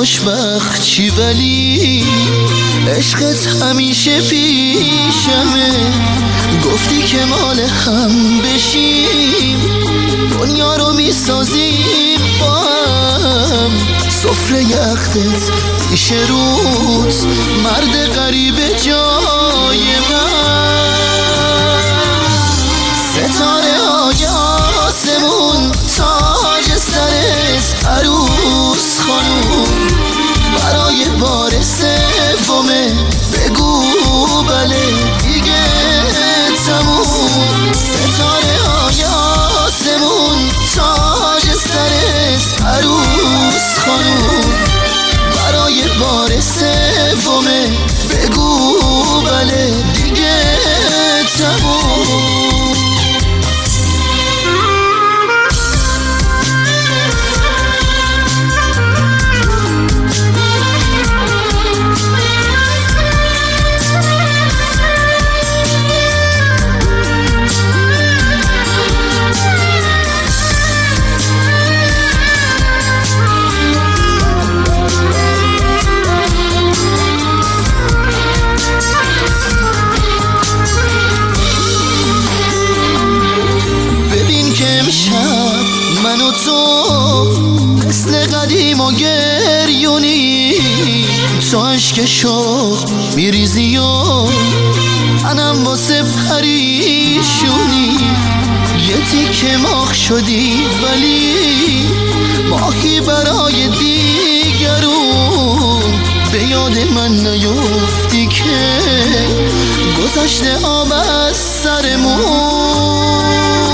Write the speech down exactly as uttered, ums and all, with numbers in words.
خوشبخت چی ولی عشقت همیشه پیشمه. گفتی که مال هم بشیم، دنیا رو میسازیم با هم. سفره یختت پیش روز، مرد غریب جای من. ستاره های آسمون، تاج سرت عروس خانوم. برای بار سومه بگو بله دیگه تموم. ستاره های آسمون، تاج سرت عروس خانوم. برای بار سومه بگو بله دیگه تموم. امشب من و تو مثل قدیم و گریونی، تو عشق شوق میریزی و منم واسه پریشونی. یه تیکه ماخ شدی ولی ماهی برای دیگرون. به یاد من نیفتی که گذشته آب از سرمون.